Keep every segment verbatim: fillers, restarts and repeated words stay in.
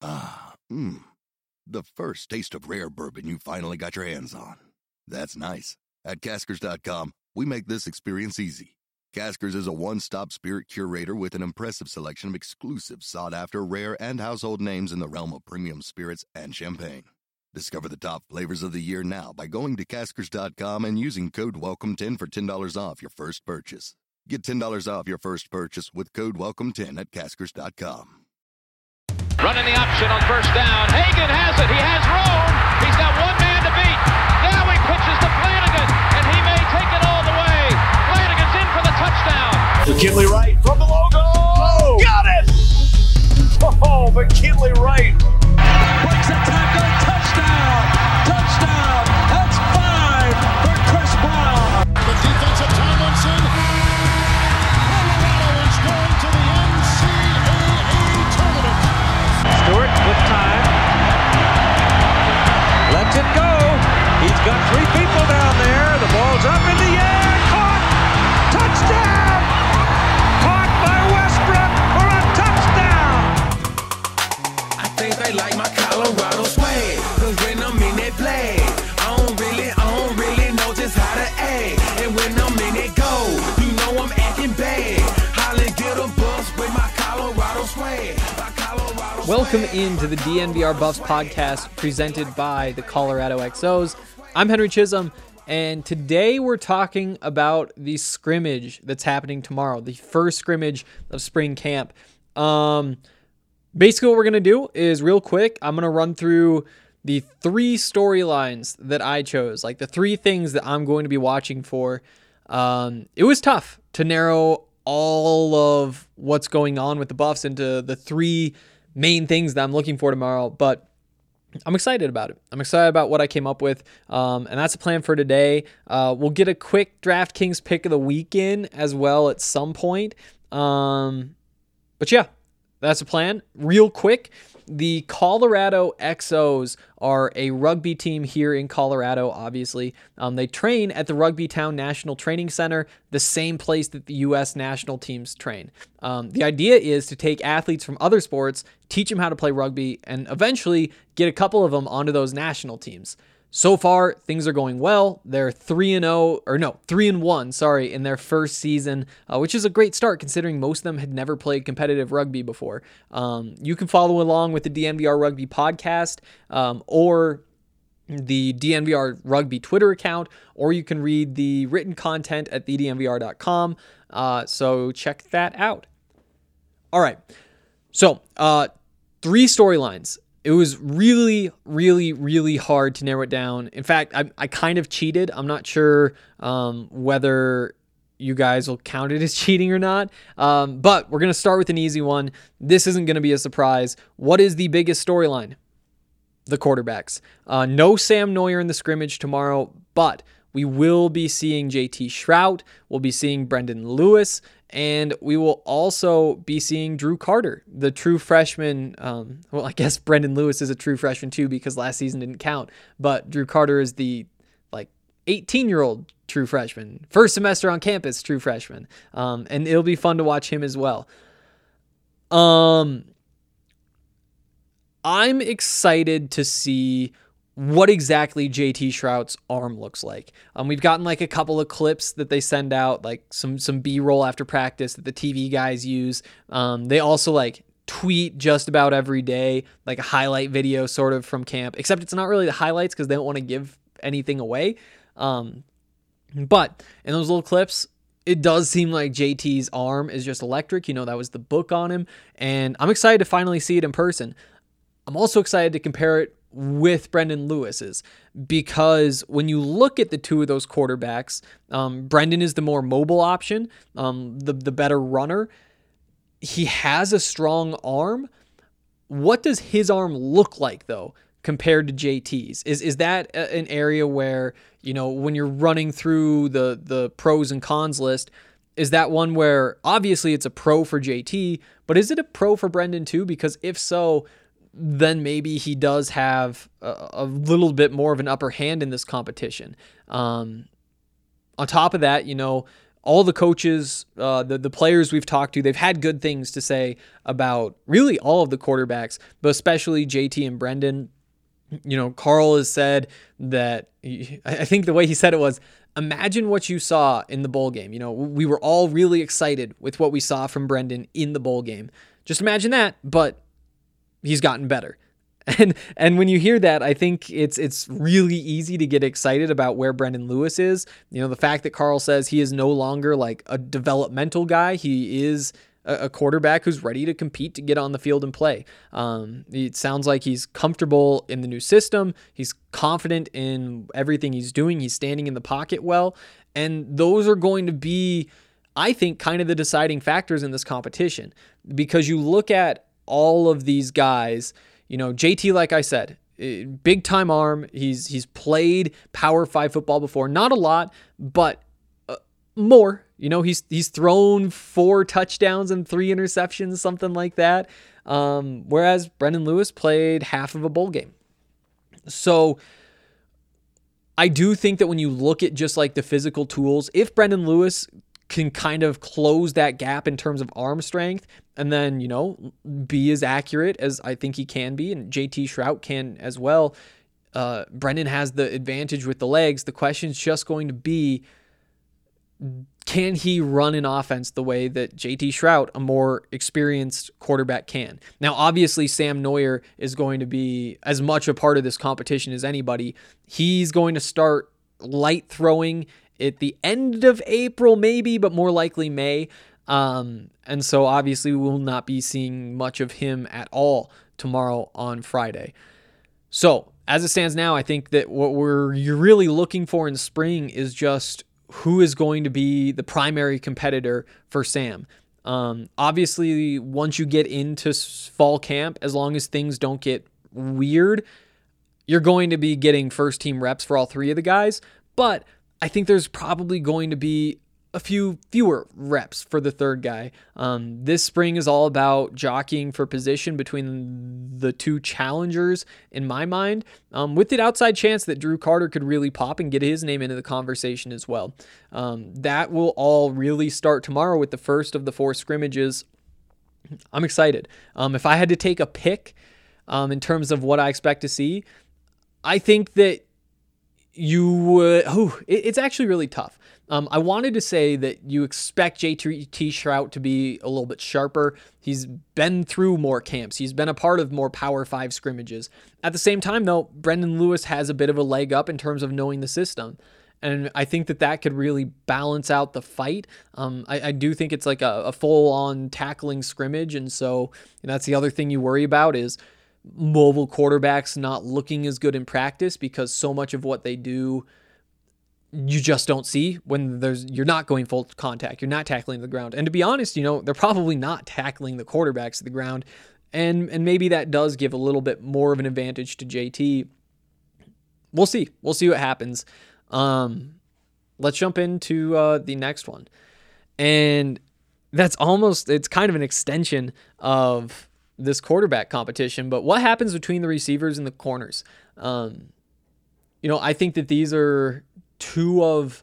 Ah, mmm. The first taste of rare bourbon you finally got your hands on. That's nice. At Caskers dot com, we make this experience easy. Caskers is a one-stop spirit curator with an impressive selection of exclusive, sought-after, rare, and household names in the realm of premium spirits and champagne. Discover the top flavors of the year now by going to Caskers dot com and using code welcome ten for ten dollars off your first purchase. Get ten dollars off your first purchase with code welcome ten at Caskers dot com. Running the option on first down. Hagan has it. He has room. He's got one man to beat. Now he pitches to Flanagan, and he may take it all the way. Flanagan's in for the touchdown. McKinley Wright from the logo. Oh, got it! Oh, McKinley Wright. Breaks a tackle. Touchdown. Touchdown. That's five for Chris Brown. The defense of Tomlinson. Colorado is going to the N C double A tournament. Stewart with time. Lets it go. He's got three people down there. The ball's up in the air. Caught. Touchdown. Caught by Westbrook for a touchdown. I think they like my Colorado swag. Cause when I'm in that play, I don't really, I don't really know just how to act. And when I'm in it go, you know I'm acting bad. Holly get a bus with my Colorado swag. My Colorado swag. Welcome into the D N V R Buffs podcast presented by the Colorado X Os. I'm Henry Chisholm, and today we're talking about the scrimmage that's happening tomorrow, the first scrimmage of spring camp. Um, basically what we're going to do is real quick, I'm going to run through the three storylines that I chose, like the three things that I'm going to be watching for. Um, it was tough to narrow all of what's going on with the Buffs into the three main things that I'm looking for tomorrow, but I'm excited about it. I'm excited about what I came up with, um, and that's the plan for today. Uh, we'll get a quick DraftKings pick of the weekend as well at some point. Um, but yeah, that's the plan. Real quick, the Colorado X Os are a rugby team here in Colorado, obviously. Um, they train at the Rugby Town National Training Center, the same place that the U S national teams train. Um, the idea is to take athletes from other sports, teach them how to play rugby, and eventually get a couple of them onto those national teams. So far, things are going well. They're three and oh, or no, three and one, sorry, in their first season, uh, which is a great start considering most of them had never played competitive rugby before. Um, you can follow along with the D N V R Rugby podcast um, or the D N V R Rugby Twitter account, or you can read the written content at the d n v r dot com. Uh, so check that out. All right. So, uh, three storylines. It was really, really, really hard to narrow it down. In fact, I, I kind of cheated. I'm not sure um, whether you guys will count it as cheating or not. Um, but we're going to start with an easy one. This isn't going to be a surprise. What is the biggest storyline? The quarterbacks. Uh, no Sam Neuer in the scrimmage tomorrow, but we will be seeing J T Shrout. We'll be seeing Brendan Lewis. And we will also be seeing Drew Carter, the true freshman. Um, well, I guess Brendan Lewis is a true freshman too because last season didn't count. But Drew Carter is the like eighteen-year-old true freshman, first semester on campus true freshman. Um, and it'll be fun to watch him as well. Um, I'm excited to see what exactly J T Shrout's arm looks like. Um, we've gotten like a couple of clips that they send out, like some some B-roll after practice that the T V guys use. Um, they also like tweet just about every day, like a highlight video sort of from camp, except it's not really the highlights because they don't want to give anything away. Um, but in those little clips, it does seem like J T's arm is just electric. You know, that was the book on him, and I'm excited to finally see it in person. I'm also excited to compare it with Brendan Lewis's, because when you look at the two of those quarterbacks, um, Brendan is the more mobile option, um, the, the better runner. He has a strong arm. What does his arm look like, though, compared to J T's? Is is that a, an area where, you know, when you're running through the, the pros and cons list, is that one where obviously it's a pro for J T, but is it a pro for Brendan too? Because if so, then maybe he does have a, a little bit more of an upper hand in this competition. Um, on top of that, you know, all the coaches, uh, the, the players we've talked to, they've had good things to say about really all of the quarterbacks, but especially J T and Brendan. You know, Carl has said that, he, I think the way he said it was, imagine what you saw in the bowl game. You know, we were all really excited with what we saw from Brendan in the bowl game. Just imagine that, but he's gotten better. And and when you hear that, I think it's it's really easy to get excited about where Brendan Lewis is. You know, the fact that Carl says he is no longer like a developmental guy. He is a, a quarterback who's ready to compete, to get on the field and play. Um, it sounds like he's comfortable in the new system. He's confident in everything he's doing. He's standing in the pocket well. And those are going to be, I think, kind of the deciding factors in this competition. Because you look at all of these guys. You know, J T, like I said, big time arm. He's he's played Power Five football before, not a lot, but uh, more. You know, he's he's thrown four touchdowns and three interceptions, something like that. Um, whereas Brendan Lewis played half of a bowl game. So I do think that when you look at just like the physical tools, if Brendan Lewis can kind of close that gap in terms of arm strength, and then, you know, be as accurate as I think he can be, and J T Shrout can as well. Uh, Brendan has the advantage with the legs. The question is just going to be, can he run an offense the way that J T Shrout, a more experienced quarterback, can? Now, obviously, Sam Neuer is going to be as much a part of this competition as anybody. He's going to start light throwing at the end of April, maybe, but more likely May. Um, and so obviously we will not be seeing much of him at all tomorrow on Friday. So as it stands now, I think that what we're you're really looking for in spring is just who is going to be the primary competitor for Sam. Um, obviously, once you get into fall camp, as long as things don't get weird, you're going to be getting first team reps for all three of the guys. But I think there's probably going to be a few fewer reps for the third guy. Um, this spring is all about jockeying for position between the two challengers, in my mind, um, with the outside chance that Drew Carter could really pop and get his name into the conversation as well. Um, that will all really start tomorrow with the first of the four scrimmages. I'm excited. Um, if I had to take a pick um, in terms of what I expect to see, I think that you would, oh, it, it's actually really tough. Um, I wanted to say that you expect J T Shrout to be a little bit sharper. He's been through more camps. He's been a part of more Power Five scrimmages. At the same time, though, Brendan Lewis has a bit of a leg up in terms of knowing the system. And I think that that could really balance out the fight. Um, I, I do think it's like a, a full-on tackling scrimmage. And so and that's the other thing you worry about is mobile quarterbacks not looking as good in practice, because so much of what they do you just don't see when there's you're not going full contact, you're not tackling the ground. And to be honest, you know, they're probably not tackling the quarterbacks to the ground, and and maybe that does give a little bit more of an advantage to J T. We'll see. We'll see what happens. Um, let's jump into uh, the next one, and that's almost it's kind of an extension of this quarterback competition, but what happens between the receivers and the corners? Um, you know, I think that these are two of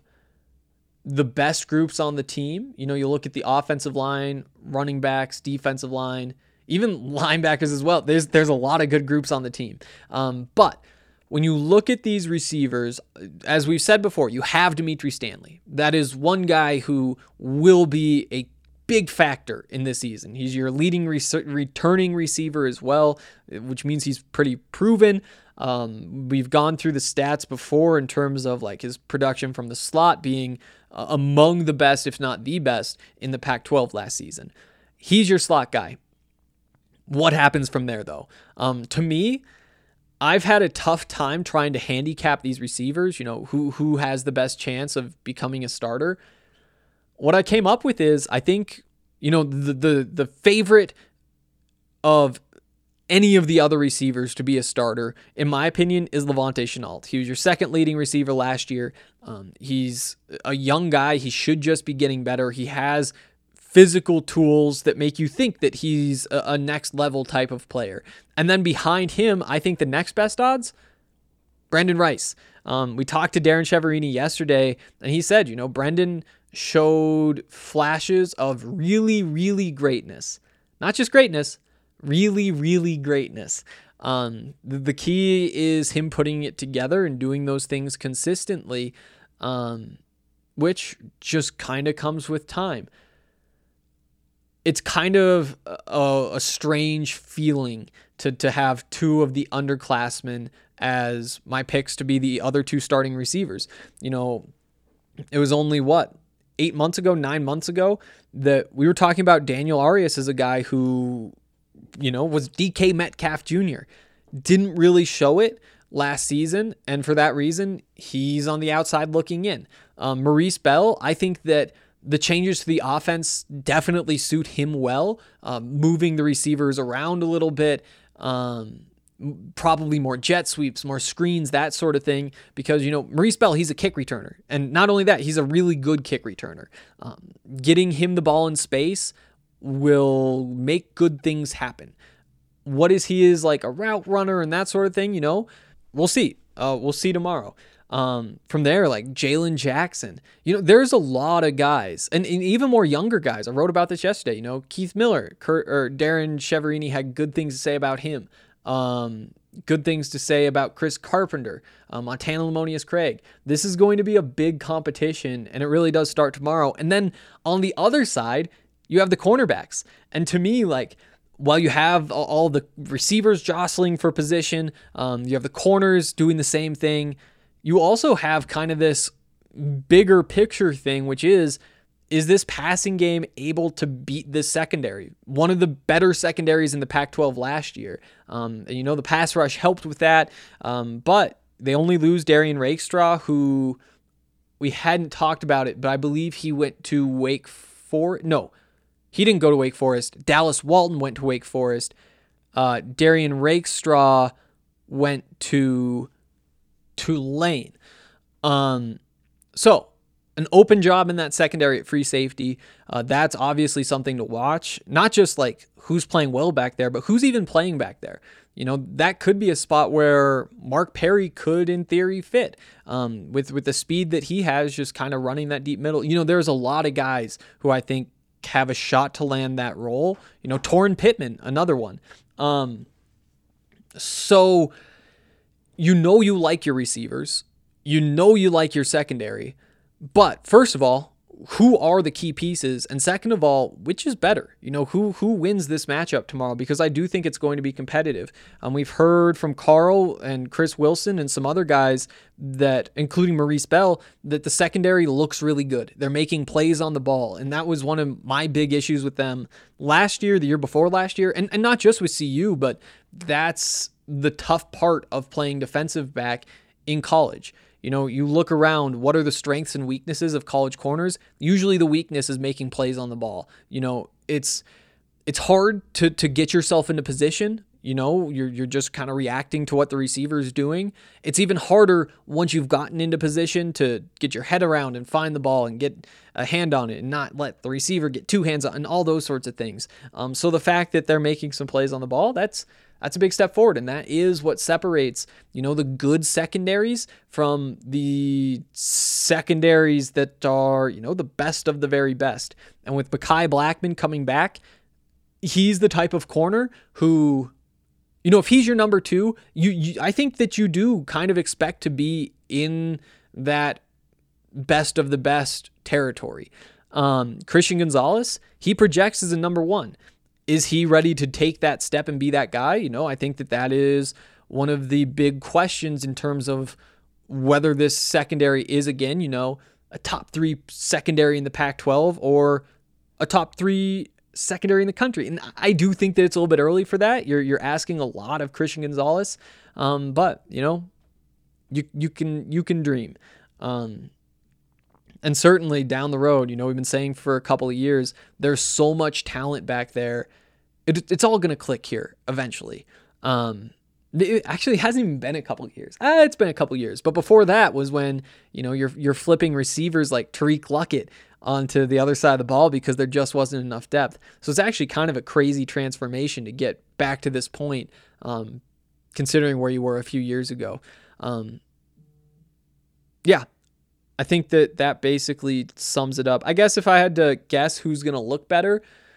the best groups on the team. You know, you look at the offensive line, running backs, defensive line, even linebackers as well. There's there's a lot of good groups on the team. Um, but when you look at these receivers, as we've said before, you have Dimitri Stanley. That is one guy who will be a big factor in this season. He's your leading re- returning receiver as well, which means he's pretty proven. Um, we've gone through the stats before in terms of like his production from the slot being uh, among the best, if not the best, in the Pac twelve last season. He's your slot guy. What happens from there, though? Um, to me, I've had a tough time trying to handicap these receivers, you know, who who has the best chance of becoming a starter. What I came up with is, I think, you know, the the the favorite of any of the other receivers to be a starter, in my opinion, is Levante Shenault. He was your second leading receiver last year. Um, he's a young guy. He should just be getting better. He has physical tools that make you think that he's a, a next level type of player. And then behind him, I think the next best odds, Brendan Rice. Um, we talked to Darren Cheverini yesterday, and he said, you know, Brendan showed flashes of really, really greatness. Not just greatness, really, really greatness. Um, the, the key is him putting it together and doing those things consistently, um, which just kind of comes with time. It's kind of a, a strange feeling to, to have two of the underclassmen as my picks to be the other two starting receivers. You know, it was only what, eight months ago, nine months ago that we were talking about Daniel Arias as a guy who, you know, was D K Metcalf Junior Didn't really show it last season, and for that reason, he's on the outside looking in. Um, Maurice Bell, I think that the changes to the offense definitely suit him well, um, moving the receivers around a little bit, um, probably more jet sweeps, more screens, that sort of thing, because, you know, Maurice Bell, he's a kick returner, and not only that, he's a really good kick returner. Um, getting him the ball in space will make good things happen. What is he is like a route runner and that sort of thing, you know, we'll see. Uh, we'll see tomorrow. Um, from there, like Jalen Jackson, you know, there's a lot of guys and, and even more younger guys. I wrote about this yesterday, you know, Keith Miller, Kurt, or Darren Cheverini had good things to say about him. Um, good things to say about Chris Carpenter, um, Montana Lamonius Craig. This is going to be a big competition, and it really does start tomorrow. And then on the other side, you have the cornerbacks. And to me, like, while you have all the receivers jostling for position, um, you have the corners doing the same thing. You also have kind of this bigger picture thing, which is, is this passing game able to beat this secondary? One of the better secondaries in the Pac twelve last year. Um, and you know, the pass rush helped with that, um, but they only lose Darian Rakestraw, who we hadn't talked about it, but I believe he went to Wake Forest. No, he didn't go to Wake Forest. Dallas Walton went to Wake Forest. Uh, Darian Rakestraw went to Tulane. Um, so an open job in that secondary at free safety. Uh, that's obviously something to watch. Not just like who's playing well back there, but who's even playing back there. You know, that could be a spot where Mark Perry could, in theory, fit um, with, with the speed that he has, just kind of running that deep middle. You know, there's a lot of guys who I think have a shot to land that role. You know, Torrin Pittman, another one. Um, so you know you like your receivers. You know you like your secondary. But first of all, who are the key pieces? And second of all, which is better? You know, who who wins this matchup tomorrow? Because I do think it's going to be competitive. Um, we've heard from Carl and Chris Wilson and some other guys that, including Maurice Bell, that the secondary looks really good. They're making plays on the ball. And that was one of my big issues with them last year, the year before last year, and, and not just with C U, but that's the tough part of playing defensive back in college. You know, you look around, what are the strengths and weaknesses of college corners? Usually the weakness is making plays on the ball. You know, it's it's hard to to get yourself into position. You know, you're you're just kind of reacting to what the receiver is doing. It's even harder once you've gotten into position to get your head around and find the ball and get a hand on it and not let the receiver get two hands on and all those sorts of things. Um, so the fact that they're making some plays on the ball, that's That's a big step forward, and that is what separates, you know, the good secondaries from the secondaries that are, you know, the best of the very best. And with Mekhi Blackmon coming back, he's the type of corner who, you know, if he's your number two, you, you I think that you do kind of expect to be in that best of the best territory. Um, Christian Gonzalez, he projects as a number one. Is he ready to take that step and be that guy? You know, I think that that is one of the big questions in terms of whether this secondary is, again, you know, a top three secondary in the Pac twelve or a top three secondary in the country. And I do think that it's a little bit early for that. You're you're asking a lot of Christian Gonzalez, um, but you know, you you can you can dream. Um, And certainly down the road, you know, we've been saying for a couple of years, there's so much talent back there. It, it's all going to click here eventually. Um, it actually hasn't even been a couple of years. Ah, it's been a couple of years. But before that was when, you know, you're, you're flipping receivers like Tariq Luckett onto the other side of the ball because there just wasn't enough depth. So it's actually kind of a crazy transformation to get back to this point, um, considering where you were a few years ago. Um, yeah. I think that that basically sums it up. I guess if I had to guess who's going to look better,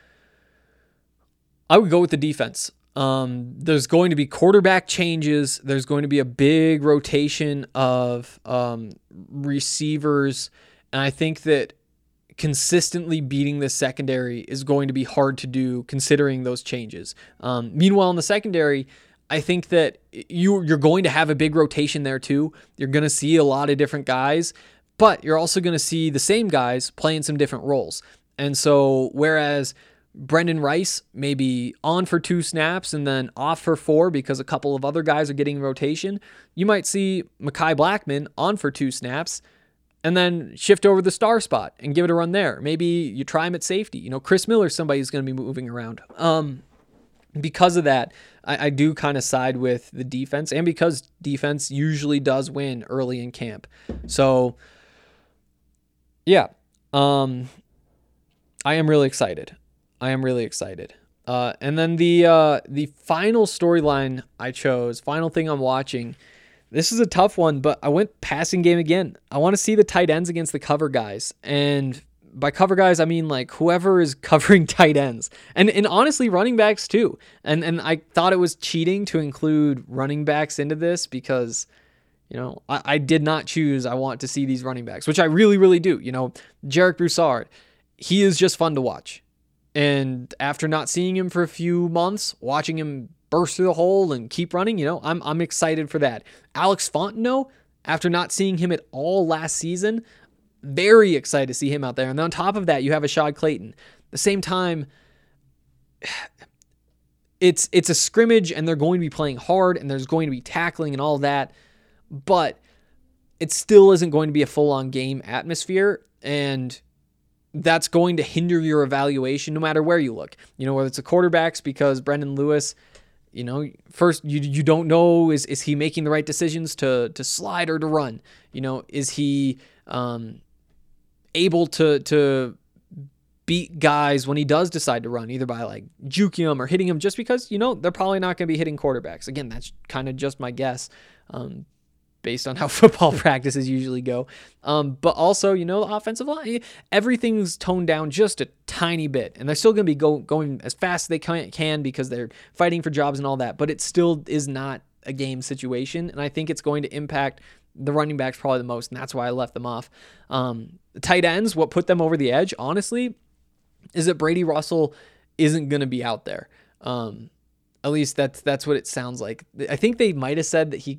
I would go with the defense. Um, there's going to be quarterback changes. There's going to be a big rotation of um, receivers. And I think that consistently beating the secondary is going to be hard to do considering those changes. Um, meanwhile, in the secondary, I think that you, you're going to have a big rotation there too. You're going to see a lot of different guys, but you're also going to see the same guys playing some different roles. And so whereas Brendan Rice may be on for two snaps and then off for four because a couple of other guys are getting rotation, you might see Mekhi Blackmon on for two snaps and then shift over the star spot and give it a run there. Maybe you try him at safety. You know, Chris Miller, somebody who's going to be moving around. Um, because of that, I, I do kind of side with the defense, and because defense usually does win early in camp. So, yeah, um, I am really excited. I am really excited. Uh, and then the uh, the final storyline I chose, final thing I'm watching, this is a tough one, but I went passing game again. I want to see the tight ends against the cover guys. And by cover guys, I mean like whoever is covering tight ends. And and honestly, running backs too. And and I thought it was cheating to include running backs into this because, you know, I, I did not choose I want to see these running backs, which I really, really do. You know, Jarek Broussard, he is just fun to watch. And after not seeing him for a few months, watching him burst through the hole and keep running, you know, I'm I'm excited for that. Alex Fontenot, after not seeing him at all last season, very excited to see him out there. And then on top of that, you have Ashad Clayton. At the same time, it's it's a scrimmage and they're going to be playing hard and there's going to be tackling and all that, but it still isn't going to be a full-on game atmosphere, and that's going to hinder your evaluation no matter where you look. You know, whether it's the quarterbacks, because Brendan Lewis, you know, first you you don't know, is is he making the right decisions to to slide or to run? You know, is he um, able to to beat guys when he does decide to run, either by like juking them or hitting them, just because, you know, they're probably not going to be hitting quarterbacks. Again, that's kind of just my guess. Um, based on how football practices usually go. Um, but also, you know, the offensive line, everything's toned down just a tiny bit. And they're still going to be go, going as fast as they can, can because they're fighting for jobs and all that. But it still is not a game situation. And I think it's going to impact the running backs probably the most. And that's why I left them off. Um, the tight ends, what put them over the edge, honestly, is that Brady Russell isn't going to be out there. Um, at least that's, that's what it sounds like. I think they might have said that he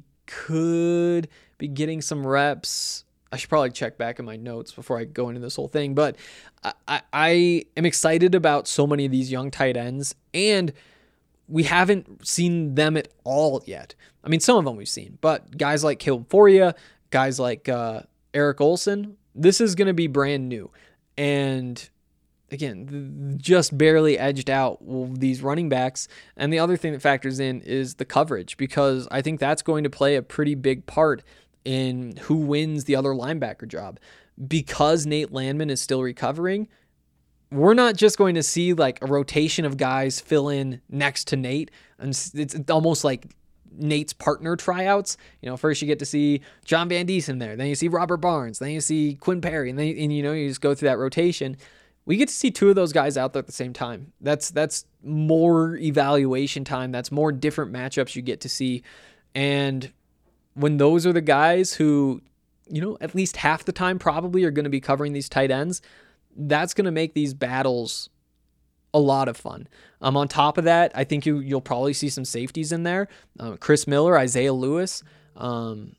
could be getting some reps. I should probably check back in my notes before I go into this whole thing, but I, I, I am excited about so many of these young tight ends, and we haven't seen them at all yet. I mean, some of them we've seen, but guys like Caleb Foria, guys like uh, Eric Olson, this is going to be brand new. And again, just barely edged out these running backs. And the other thing that factors in is the coverage, because I think that's going to play a pretty big part in who wins the other linebacker job. Because Nate Landman is still recovering, we're not just going to see like a rotation of guys fill in next to Nate. And it's almost like Nate's partner tryouts. You know, first you get to see John Van Diesen there, then you see Robert Barnes, then you see Quinn Perry, and then and, you know, you just go through that rotation. We get to see two of those guys out there at the same time. That's that's more evaluation time. That's more different matchups you get to see. And when those are the guys who, you know, at least half the time probably are going to be covering these tight ends, that's going to make these battles a lot of fun. Um, on top of that, I think you, you'll probably see some safeties in there. Um, Chris Miller, Isaiah Lewis, um,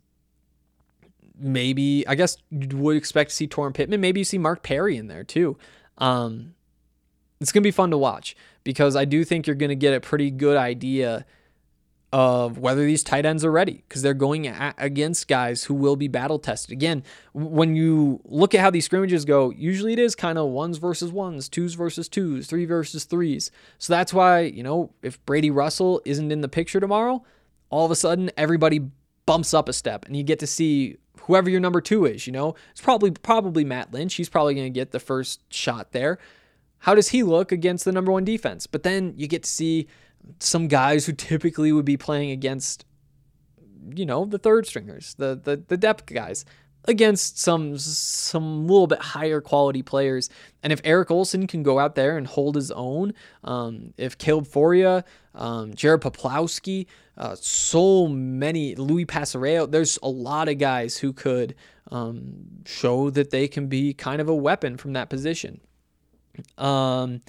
maybe, I guess you would expect to see Torrin Pittman. Maybe you see Mark Perry in there too. Um, it's going to be fun to watch, because I do think you're going to get a pretty good idea of whether these tight ends are ready, because they're going a- against guys who will be battle tested. Again, when you look at how these scrimmages go, usually it is kind of ones versus ones, twos versus twos, three versus threes. So that's why, you know, if Brady Russell isn't in the picture tomorrow, all of a sudden everybody bumps up a step and you get to see whoever your number two is. You know, it's probably probably Matt Lynch. He's probably going to get the first shot there. How does he look against the number one defense? But then you get to see some guys who typically would be playing against, you know, the third stringers, the the, the depth guys. against some some little bit higher quality players. And if Eric Olson can go out there and hold his own, um, if Caleb Foria, um, Jared Poplawski, uh, so many, Louis Pasareo, there's a lot of guys who could um, show that they can be kind of a weapon from that position. Um,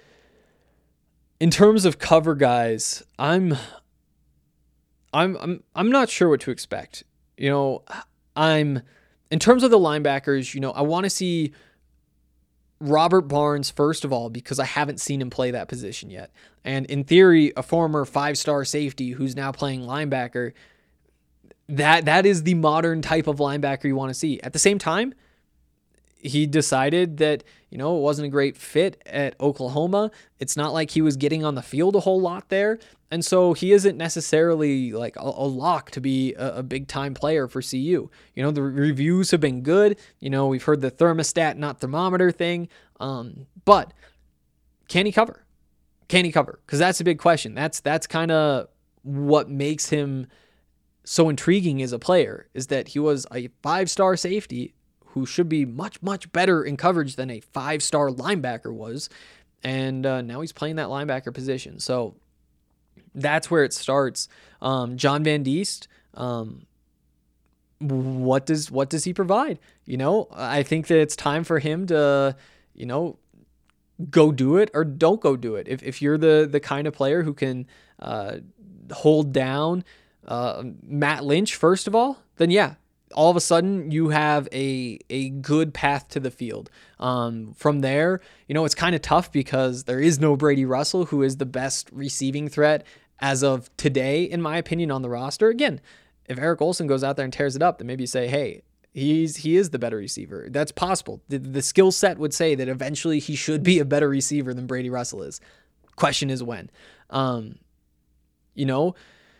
in terms of cover guys, I'm, I'm, I'm, I'm not sure what to expect. You know, I'm, in terms of the linebackers, you know, I want to see Robert Barnes, first of all, because I haven't seen him play that position yet. And in theory, a former five-star safety who's now playing linebacker, that that is the modern type of linebacker you want to see. At the same time, he decided that, you know, it wasn't a great fit at Oklahoma. It's not like he was getting on the field a whole lot there. And so he isn't necessarily like a, a lock to be a, a big time player for C U. You know, the reviews have been good. You know, we've heard the thermostat, not thermometer thing. Um, but can he cover? Can he cover? Because that's a big question. That's, that's kind of what makes him so intriguing as a player, is that he was a five-star safety who should be much, much better in coverage than a five-star linebacker was. And uh, now he's playing that linebacker position. So that's where it starts. Um, John Van Diest, um, what does what does he provide? You know, I think that it's time for him to, you know, go do it or don't go do it. If if you're the the kind of player who can uh, hold down uh, Matt Lynch, first of all, then yeah, all of a sudden you have a a good path to the field. Um, from there, you know, it's kind of tough because there is no Brady Russell, who is the best receiving threat as of today, in my opinion, on the roster. Again, if Eric Olson goes out there and tears it up, then maybe you say, hey, he's he is the better receiver. That's possible. The, the skill set would say that eventually he should be a better receiver than Brady Russell is. Question is when. Um, you know,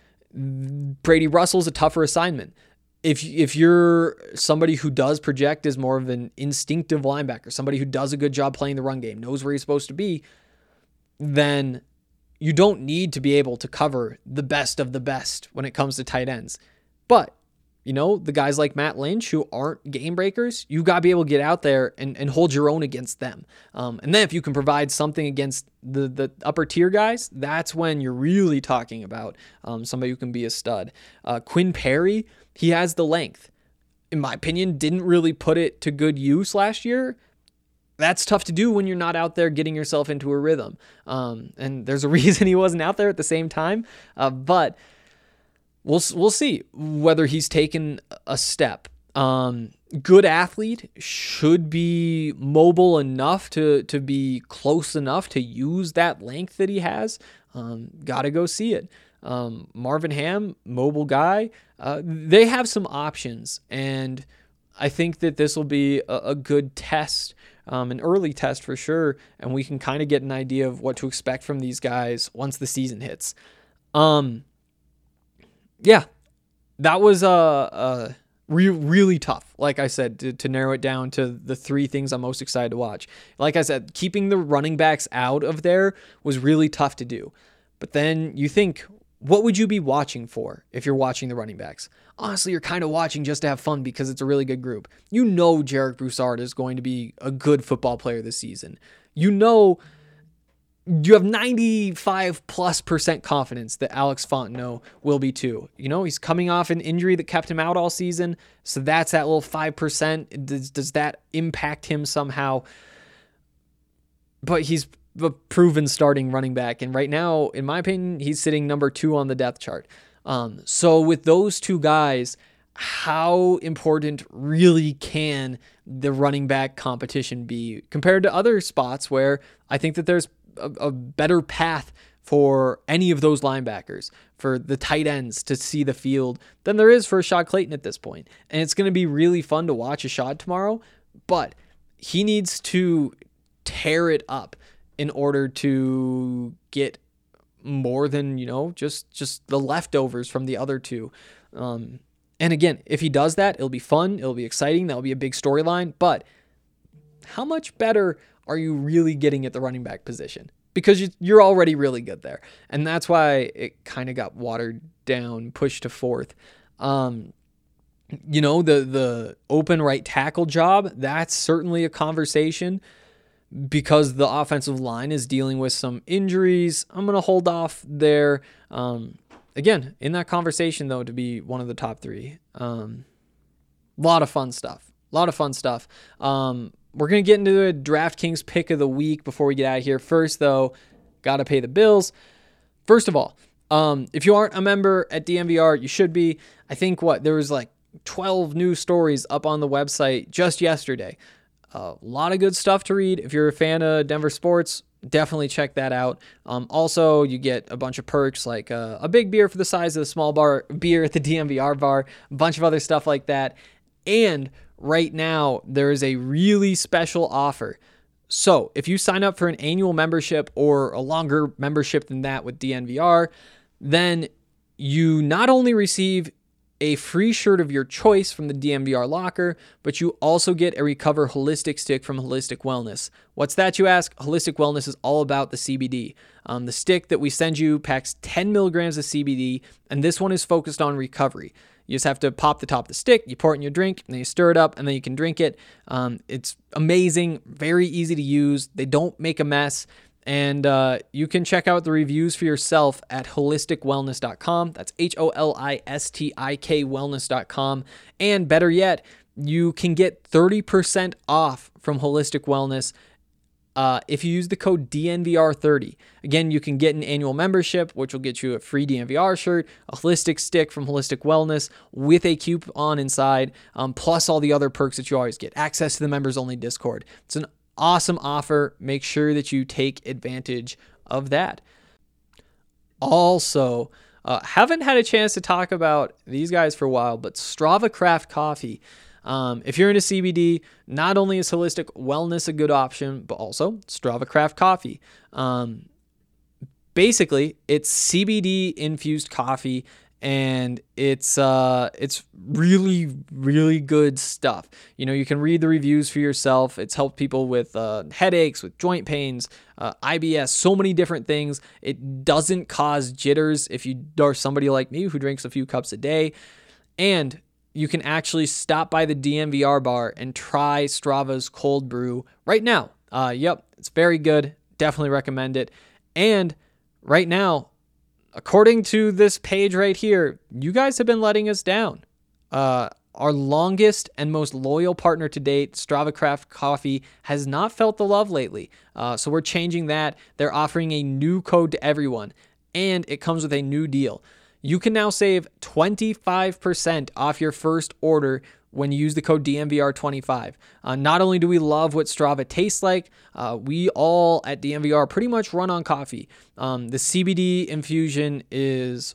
Brady Russell's a tougher assignment. If if you're somebody who does project as more of an instinctive linebacker, somebody who does a good job playing the run game, knows where he's supposed to be, then you don't need to be able to cover the best of the best when it comes to tight ends. But, you know, the guys like Matt Lynch who aren't game breakers, you got to be able to get out there and, and hold your own against them. Um, and then if you can provide something against the, the upper tier guys, that's when you're really talking about um, somebody who can be a stud. Uh, Quinn Perry, he has the length. In my opinion, didn't really put it to good use last year. That's tough to do when you're not out there getting yourself into a rhythm. Um, and there's a reason he wasn't out there at the same time. Uh, but we'll we'll see whether he's taken a step. Um, good athlete, should be mobile enough to to be close enough to use that length that he has. Um, gotta go see it. Um, Marvin Ham, mobile guy. Uh, they have some options, and I think that this will be a, a good test. Um, an early test for sure, and we can kind of get an idea of what to expect from these guys once the season hits. Um, yeah, that was uh, uh, re- really tough, like I said, to, to narrow it down to the three things I'm most excited to watch. Like I said, keeping the running backs out of there was really tough to do. But then you think, what would you be watching for if you're watching the running backs? Honestly, you're kind of watching just to have fun because it's a really good group. You know Jarek Broussard is going to be a good football player this season. You know, you have ninety-five plus percent confidence that Alex Fontenot will be too. You know, he's coming off an injury that kept him out all season, so that's that little five percent. Does, does that impact him somehow? But he's a proven starting running back, and right now, in my opinion, he's sitting number two on the depth chart. Um, so with those two guys, how important really can the running back competition be compared to other spots where I think that there's a, a better path for any of those linebackers, for the tight ends to see the field than there is for Rashad Clayton at this point. And it's going to be really fun to watch Rashad tomorrow, but he needs to tear it up in order to get more than, you know, just just the leftovers from the other two. Um, and again, if he does that, it'll be fun. It'll be exciting. That'll be a big storyline. But how much better are you really getting at the running back position? Because you, you're already really good there. And that's why it kind of got watered down, pushed to fourth. Um, you know, the the open right tackle job, that's certainly a conversation because the offensive line is dealing with some injuries. I'm going to hold off there. Um, again, in that conversation, though, to be one of the top three. Um, a lot of fun stuff. A lot of fun stuff. Um, we're going to get into a DraftKings pick of the week before we get out of here. First, though, got to pay the bills. First of all, um, if you aren't a member at D N V R, you should be. I think, what, there was like twelve new stories up on the website just yesterday. A lot of good stuff to read. If you're a fan of Denver sports, definitely check that out. Um, also, you get a bunch of perks like uh, a big beer for the size of the small bar beer at the D N V R bar, a bunch of other stuff like that. And right now, there is a really special offer. So if you sign up for an annual membership or a longer membership than that with D N V R, then you not only receive a free shirt of your choice from the D N V R locker, but you also get a Recover Holistic stick from Holistic Wellness. What's that, you ask? Holistic Wellness is all about the C B D. Um, the stick that we send you packs ten milligrams of C B D, and this one is focused on recovery. You just have to pop the top of the stick, you pour it in your drink, and then you stir it up, and then you can drink it. Um, it's amazing, very easy to use. They don't make a mess. And uh, you can check out the reviews for yourself at holistic wellness dot com. That's H O L I S T I K wellness dot com. And better yet, you can get thirty percent off from Holistic Wellness uh, if you use the code D N V R thirty. Again, you can get an annual membership, which will get you a free D N V R shirt, a holistic stick from Holistic Wellness with a coupon inside, um, plus all the other perks that you always get. Access to the members-only Discord. It's an awesome offer. Make sure that you take advantage of that. Also, uh, haven't had a chance to talk about these guys for a while, but Strava Craft Coffee. Um, if you're into C B D, not only is Holistic Wellness a good option, but also Strava Craft Coffee. Um, basically, it's C B D infused coffee, and it's uh it's really really good stuff. You know, you can read the reviews for yourself. It's helped people with uh, headaches, with joint pains, uh, I B S, so many different things. It doesn't cause jitters if you are somebody like me who drinks a few cups a day. And you can actually stop by the D N V R bar and try Strava's cold brew right now. Uh, yep, it's very good. Definitely recommend it. And right now, according to this page right here, you guys have been letting us down. Uh, our longest and most loyal partner to date, Strava Craft Coffee, has not felt the love lately. Uh, so we're changing that. They're offering a new code to everyone, and it comes with a new deal. You can now save twenty-five percent off your first order when you use the code D N V R twenty-five. Uh, not only do we love what Strava tastes like, uh, we all at D N V R pretty much run on coffee. Um, the C B D infusion is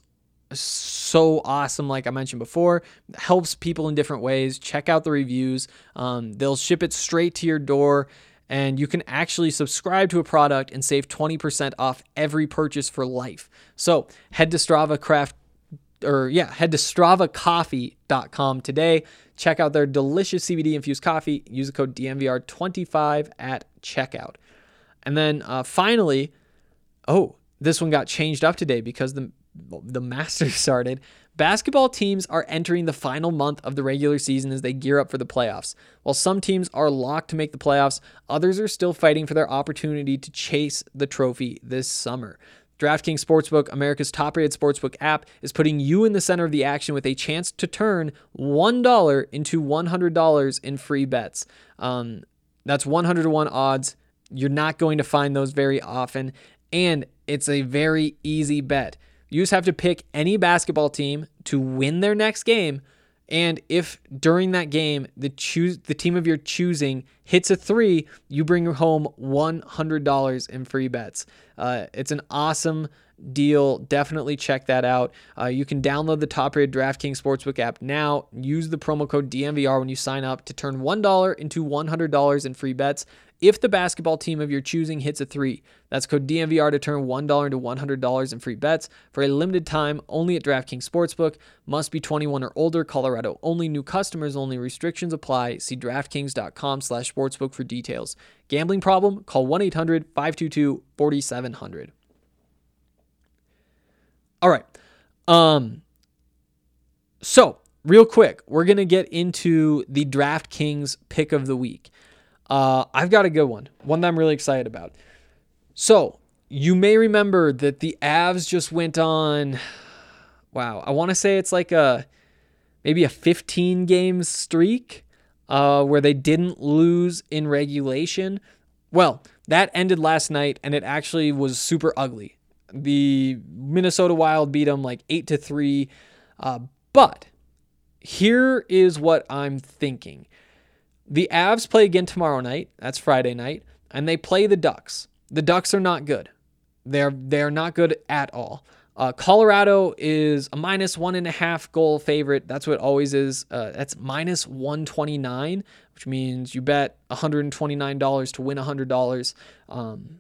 so awesome, like I mentioned before. It helps people in different ways. Check out the reviews. Um, they'll ship it straight to your door, and you can actually subscribe to a product and save twenty percent off every purchase for life. So head to Strava Craft, or yeah, head to strava coffee dot com today. Check out their delicious C B D infused coffee. Use the code D N V R twenty-five at checkout. And then uh, finally, oh, this one got changed up today because the the Masters started. Basketball teams are entering the final month of the regular season as they gear up for the playoffs. While some teams are locked to make the playoffs, others are still fighting for their opportunity to chase the trophy this summer. DraftKings Sportsbook, America's top-rated sportsbook app, is putting you in the center of the action with a chance to turn one dollar into one hundred dollars in free bets. Um, that's one hundred to one odds. You're not going to find those very often, and it's a very easy bet. You just have to pick any basketball team to win their next game, and if during that game the choose the team of your choosing hits a three, you bring home one hundred dollars in free bets. Uh, it's an awesome deal. Definitely check that out. Uh, you can download the top-rated DraftKings Sportsbook app now. Use the promo code D N V R when you sign up to turn one dollar into one hundred dollars in free bets. If the basketball team of your choosing hits a three, that's code D N V R to turn one dollar into one hundred dollars in free bets for a limited time only at DraftKings Sportsbook. Must be twenty-one or older. Colorado only. New customers only. Restrictions apply. See DraftKings.com slash sportsbook for details. Gambling problem? Call one eight hundred five two two four seven zero zero. All right. Um. So real quick, we're going to get into the DraftKings pick of the week. Uh, I've got a good one, one that I'm really excited about. So you may remember that the Avs just went on, wow, I want to say it's like a, maybe a fifteen game streak uh, where they didn't lose in regulation. Well, that ended last night, and it actually was super ugly. The Minnesota Wild beat them like eight to three. Uh, but here is what I'm thinking. The Avs play again tomorrow night. That's Friday night. And they play the Ducks. The Ducks are not good. They're they're not good at all. Uh, Colorado is a minus one and a half goal favorite. That's what it always is. Uh, that's minus one twenty-nine, which means you bet one hundred twenty-nine dollars to win one hundred dollars. Um,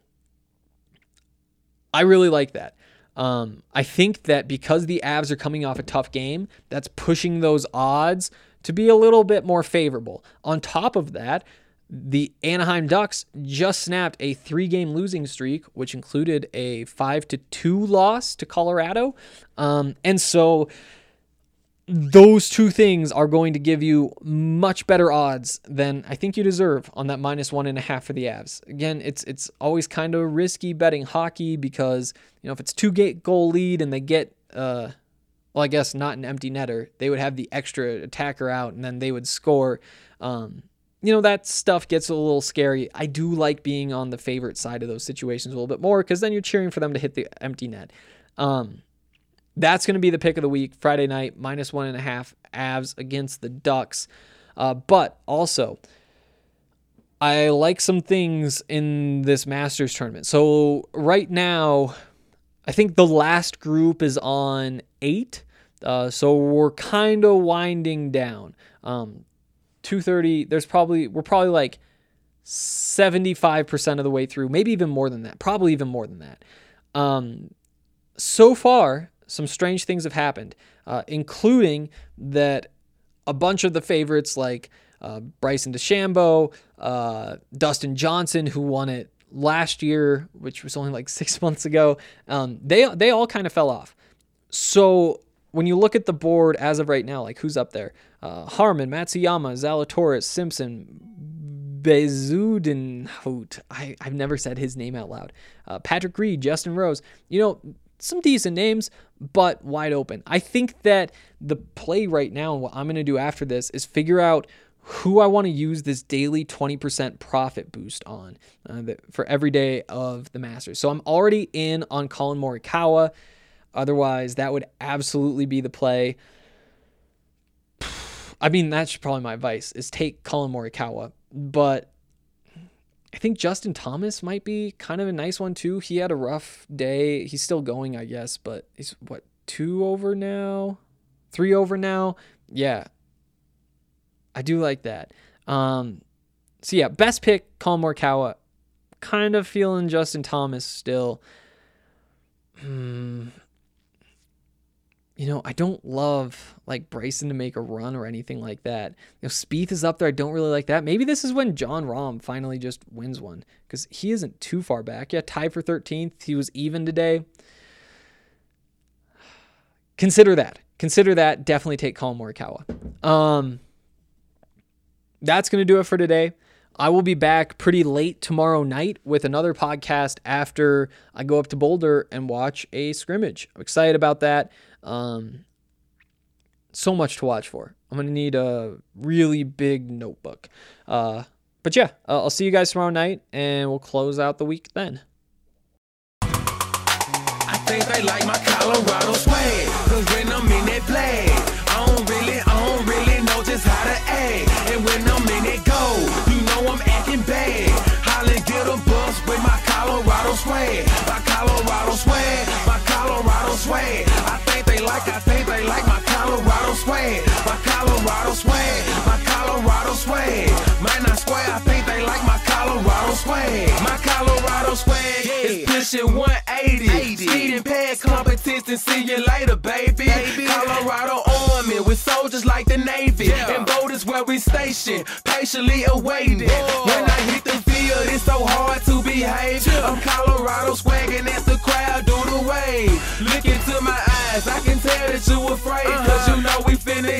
I really like that. Um, I think that because the Avs are coming off a tough game, that's pushing those odds to be a little bit more favorable. On top of that, the Anaheim Ducks just snapped a three-game losing streak, which included a five to two loss to Colorado. Um, and so those two things are going to give you much better odds than I think you deserve on that minus one and a half for the Avs. Again, it's it's always kind of risky betting hockey because, you know, if it's two goal lead and they get, uh, well, I guess not an empty netter, they would have the extra attacker out and then they would score. Um, you know, that stuff gets a little scary. I do like being on the favorite side of those situations a little bit more because then you're cheering for them to hit the empty net. Um, That's going to be the pick of the week, Friday night, minus one and a half, Avs against the Ducks. Uh, but also, I like some things in this Masters tournament. So right now, I think the last group is on eight. Uh, so we're kind of winding down. Um, two thirty, there's probably, we're probably like seventy-five percent of the way through, maybe even more than that, probably even more than that. Um, so far, some strange things have happened, uh, including that a bunch of the favorites like uh, Bryson DeChambeau, uh, Dustin Johnson, who won it last year, which was only like six months ago, um, they they all kind of fell off. So when you look at the board as of right now, like who's up there? Uh, Harman, Matsuyama, Zalatoris, Simpson, Bezuidenhout. I, I've never said his name out loud. Uh, Patrick Reed, Justin Rose. You know, some decent names, but wide open. I think that the play right now, and what I'm going to do after this, is figure out who I want to use this daily twenty percent profit boost on uh, for every day of the Masters. So I'm already in on Colin Morikawa. Otherwise, that would absolutely be the play. I mean, that's probably my advice, is take Colin Morikawa. But I think Justin Thomas might be kind of a nice one too. He had a rough day. He's still going, I guess, but he's what, two over now? Three over now? Yeah. I do like that. Um, so yeah, best pick, Colin Morikawa. Kind of feeling Justin Thomas still. Hmm. You know, I don't love like Bryson to make a run or anything like that. You know, Spieth is up there. I don't really like that. Maybe this is when Jon Rahm finally just wins one because he isn't too far back. Yeah, tied for thirteenth. He was even today. Consider that. Consider that. Definitely take Colin Morikawa. Um, that's going to do it for today. I will be back pretty late tomorrow night with another podcast after I go up to Boulder and watch a scrimmage. I'm excited about that. Um, so much to watch for. I'm going to need a really big notebook. Uh, but yeah, I'll see you guys tomorrow night and we'll close out the week then. I think they like my Colorado swag, cause when I'm in that flag, I don't really, I don't really know just how to act. And when I'm in that goal, you know I'm acting bad. Holla, get a bus with my Colorado swag, my Colorado swag, my Colorado swag. I think they like, I think they like my Colorado swag, my Colorado swag, my Colorado swag. Man, I swear, I think they like my Colorado swag, my Colorado swag is pushing one eighty. Speeding past competition, see you later, baby. baby. Colorado Army with soldiers like the Navy, yeah. And boat is where we station, patiently awaiting. Whoa. When I hit the field, it's so hard to behave. Yeah. I'm Colorado swagging as the crowd do the wave. Look into my eyes, I can tell that you afraid, uh-huh. Cause you know we finna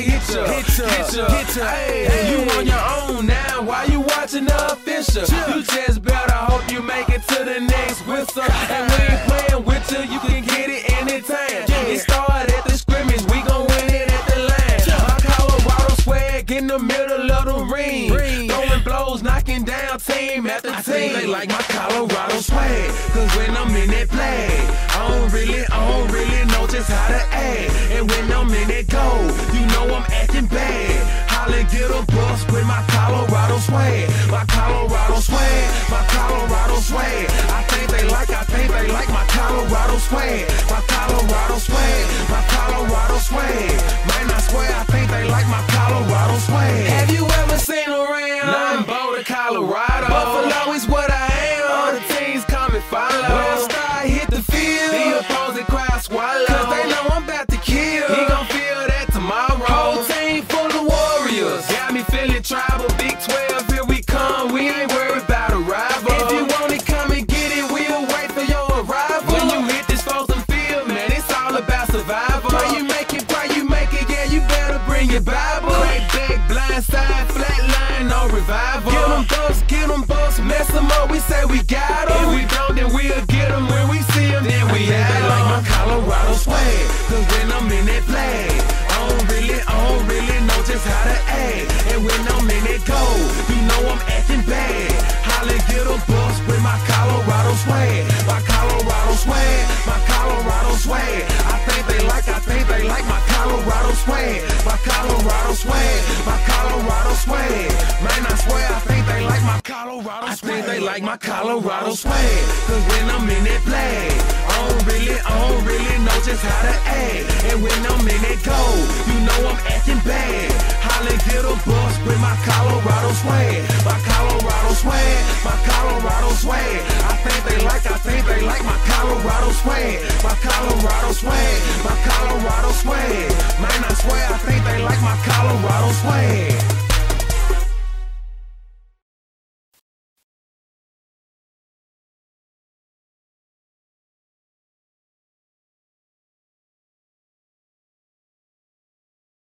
hit ya, hit ya, hit ya, hit ya. Hey, you on your own now, why you watching the official? You just better hope you make it to the next whistle. And we ain't playing with you, you can get it anytime. It started at the scrimmage, we gon' win it at the line. My Colorado swag in the middle of the ring, throwing blows, knocking down team after team. They like my Colorado swag, cause when I'm in that play, I don't really, I don't really know just how to act. And when I'm in that goal, you know I'm acting bad. Holla, get a bus with my Colorado swag, my Colorado swag, my Colorado swag. I think they like, I think they like my Colorado swag, my Colorado swag, my Colorado swag. Man, I swear, I think they like my Colorado swag. Have you ever seen around? Nothing Boulder, Colorado. Buffalo is what I am. All the teams come and follow. When I start hit the field, the opposing crowd swallow. Cause they know I'm about to kill. He gon' feel that tomorrow. Whole team full of warriors. Got me feeling tribal. Big twelve, here we come. We ain't worried about a rival. If you want it, come and get it. We'll wait for your arrival. When you hit this frozen field, man, it's all about survival. Why you make it, why you make it, yeah, you better bring your Bible. Crack back, blind side, flat line, no revival. Get them bucks, get them bucks, mess them up, we say we got them. If we don't, then we'll get them. When we see them, then we have them. Like my Colorado swag, cause when I'm in that play, I don't really, I don't really know just how to act. And when I'm in that goal, you know I'm acting bad. Holla, get a bus with my Colorado swag, my Colorado swag, my Colorado swag. I think they like, I think they like my Colorado swag, my Colorado swag, my Colorado swag. Man, I swear, I think they like my Colorado swag. I think they like my Colorado swag, cause when I'm in that play, I don't really, I don't really know just how to act. And when I'm in that goal, you know I'm acting bad. Holla, get a bus with my Colorado swag, my Colorado swag, my Colorado swag. I think they like, I think they like my Colorado swag, my Colorado swag, my Colorado swag. Man, I swear, I think they like my Colorado swag.